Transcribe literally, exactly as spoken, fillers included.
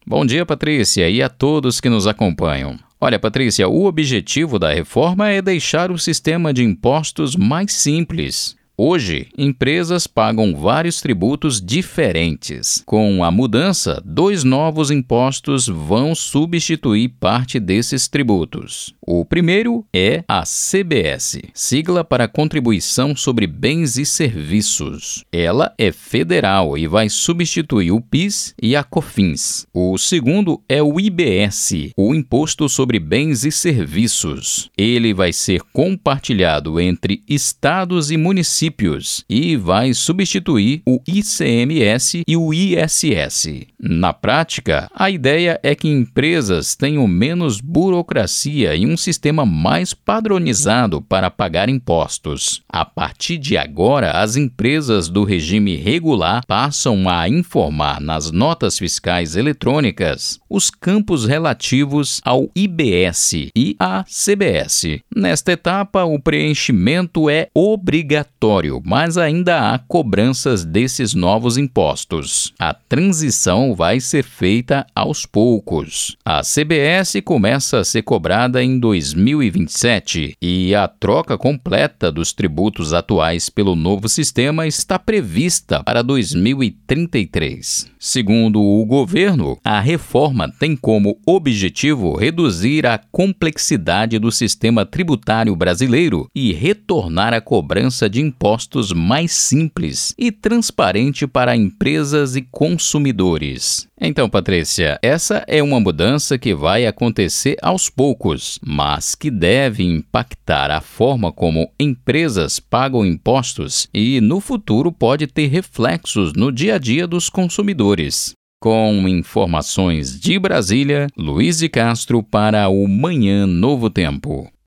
Bom dia, Patrícia, e a todos que nos acompanham. Olha, Patrícia, o objetivo da reforma é deixar o sistema de impostos mais simples. Hoje, empresas pagam vários tributos diferentes. Com a mudança, dois novos impostos vão substituir parte desses tributos. O primeiro é a C B S, sigla para Contribuição sobre Bens e Serviços. Ela é federal e vai substituir o PIS e a COFINS. O segundo é o I B S, o Imposto sobre Bens e Serviços. Ele vai ser compartilhado entre estados e municípios e vai substituir o I C M S e o I S S. Na prática, a ideia é que empresas tenham menos burocracia e um sistema mais padronizado para pagar impostos. A partir de agora, as empresas do regime regular passam a informar nas notas fiscais eletrônicas os campos relativos ao I B S e à C B S. Nesta etapa, o preenchimento é obrigatório, mas ainda há cobranças desses novos impostos. A transição vai ser feita aos poucos. A C B S começa a ser cobrada em dois mil e vinte e sete e a troca completa dos tributos atuais pelo novo sistema está prevista para dois mil e trinta e três. Segundo o governo, a reforma tem como objetivo reduzir a complexidade do sistema tributário brasileiro e retornar a cobrança de impostos mais simples e transparente para empresas e consumidores. Então, Patrícia, essa é uma mudança que vai acontecer aos poucos, mas que deve impactar a forma como empresas pagam impostos e, no futuro, pode ter reflexos no dia a dia dos consumidores. Com informações de Brasília, Luiz de Castro para o Manhã Novo Tempo.